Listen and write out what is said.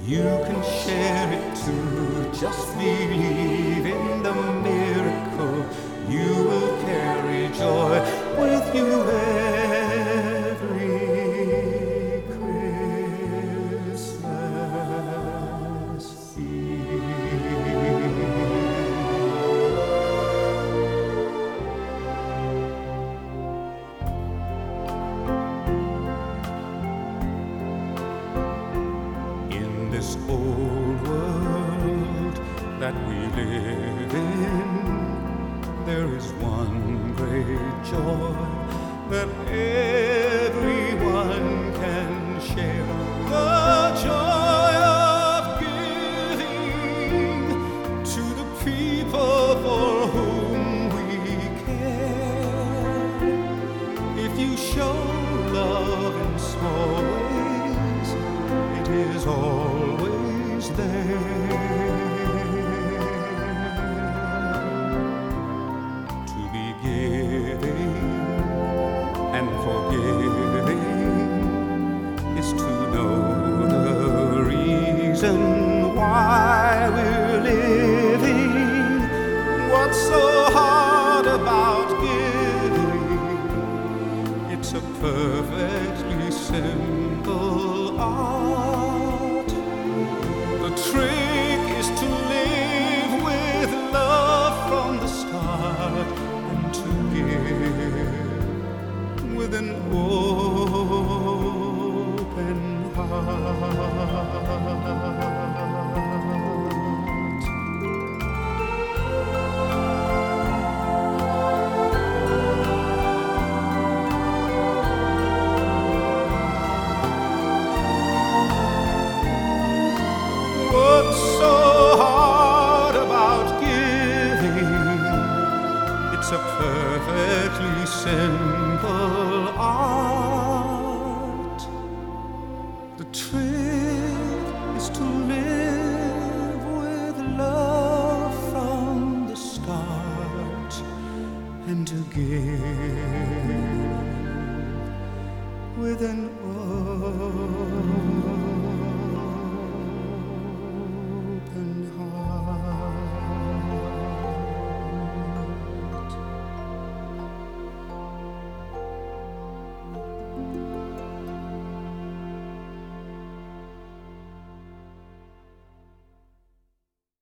You can share it too. Just believe in the miracle. You will carry joy with you every Christmas Eve. In this old world that we live in, there is one great joy that everyone can share. The joy of giving to the people for whom we care. If you show love in small ways, it is always there. To be giving and forgiving is to know the reason why we're living. What's so hard about giving? It's a perfectly simple art. The trick is to live with love from the start, and to give with an open heart. What's so hard about giving? It's a perfectly simple art. The trick is to live with love from the start, and to give with an open